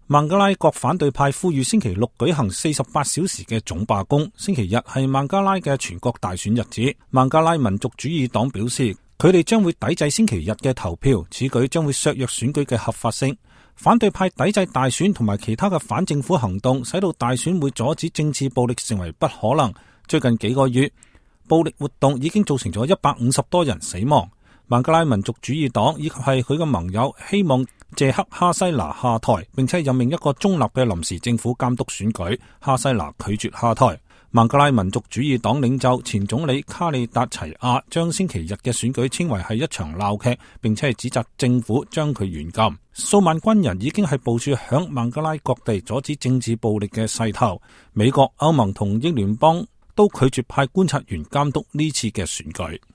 孟加拉各反對派呼籲星期六舉行48小時嘅總罷工。星期日係孟加拉嘅全國大選日子。孟加拉民族主義黨表示，佢哋將會抵制星期日嘅投票，此舉將會削弱選舉嘅合法性。反對派抵制大選同埋其他嘅反政府行動，使到大選會阻止政治暴力成為不可能。最近幾個月，暴力活動已經造成咗150多人死亡。孟加拉民族主義黨以及係佢嘅盟友希望謝克哈西拿下台，並且任命一個中立嘅臨時政府監督選舉。哈西拿拒絕下台。孟加拉民族主義黨領袖前總理卡利達齊亞將星期日嘅選舉稱為係一場鬧劇，並且係指責政府將佢軟禁。數萬軍人已經係部署響孟加拉各地阻止政治暴力嘅勢頭。美國、歐盟同英聯邦都拒絕派觀察員監督呢次嘅選舉。